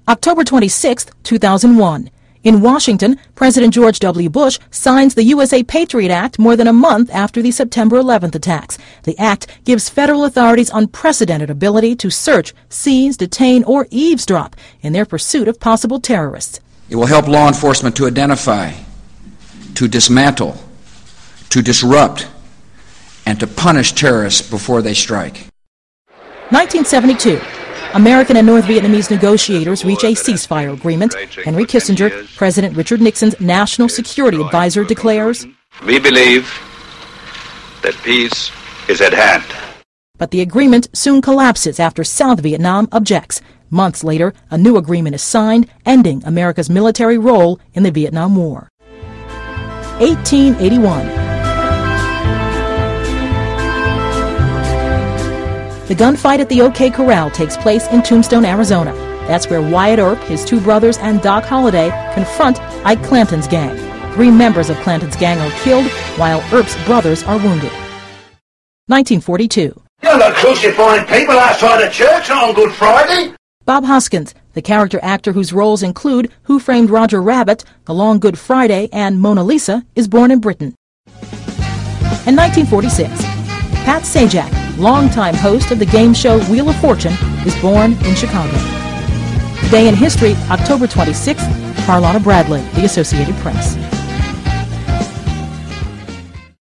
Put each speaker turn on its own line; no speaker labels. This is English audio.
October 26, 2001. In Washington, President George W. Bush signs the USA Patriot Act more than a month after the September 11th attacks. The act gives federal authorities unprecedented ability to search, seize, detain, or eavesdrop in their pursuit of possible terrorists.
It will help law enforcement to identify, to dismantle, to disrupt, and to punish terrorists before they strike.
1972. American and North Vietnamese negotiators reach a ceasefire agreement. Henry Kissinger, President Richard Nixon's national security advisor, declares,
"We believe that peace is at hand."
But the agreement soon collapses after South Vietnam objects. Months later, a new agreement is signed, ending America's military role in the Vietnam War. 1881. The gunfight at the OK Corral takes place in Tombstone, Arizona. That's where Wyatt Earp, his two brothers, and Doc Holliday confront Ike Clanton's gang. 3 members of Clanton's gang are killed, while Earp's brothers are wounded. 1942.
You're not crucifying people outside a church on Good Friday.
Bob Hoskins, the character actor whose roles include Who Framed Roger Rabbit, The Long Good Friday, and Mona Lisa, is born in Britain. In 1946, Pat Sajak, longtime host of the game show Wheel of Fortune, is born in Chicago. Today in history, October 26th, Carlotta Bradley, The Associated Press.